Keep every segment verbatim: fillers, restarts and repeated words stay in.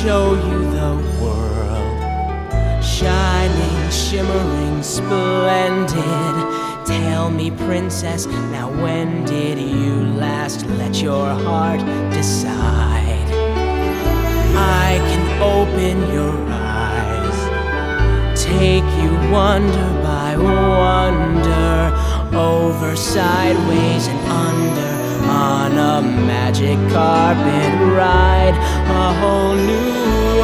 show you the world, shining, shimmering, splendid. Tell me, princess, now when did you last let your heart decide? I can open your eyes, take you wonder by wonder, over, sideways, and under, on a magic carpet ride. A whole new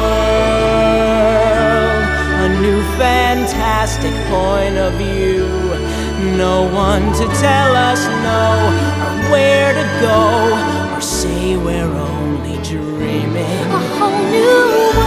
world, a new fantastic point of view. No one to tell us no, or where to go, or say we're only dreaming. A whole new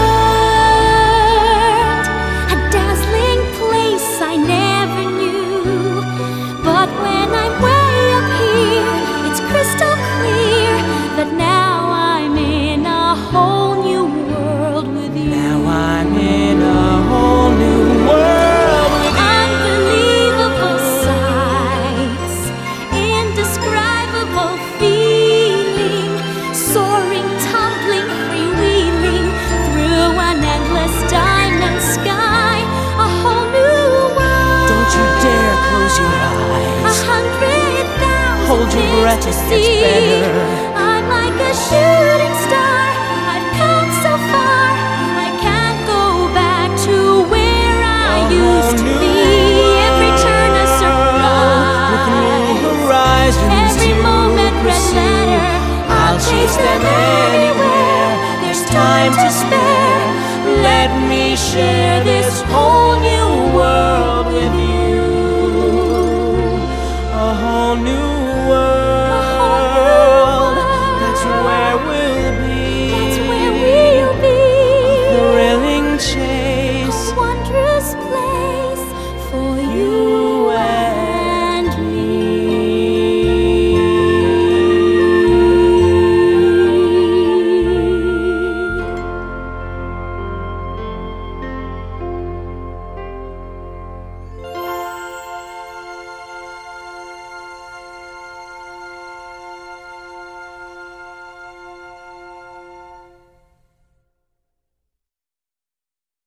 world, a dazzling place I never knew. But when I'm way up here, it's crystal clear that now I'm in a whole new world with you. Now I'm in a whole new world with you. Unbelievable sights, indescribable feeling, soaring, tumbling, freewheeling through an endless diamond sky. A whole new world. Don't you dare close your A eyes. hundred thousand Hold your breath, it things to gets see. better. I'm like a shooting star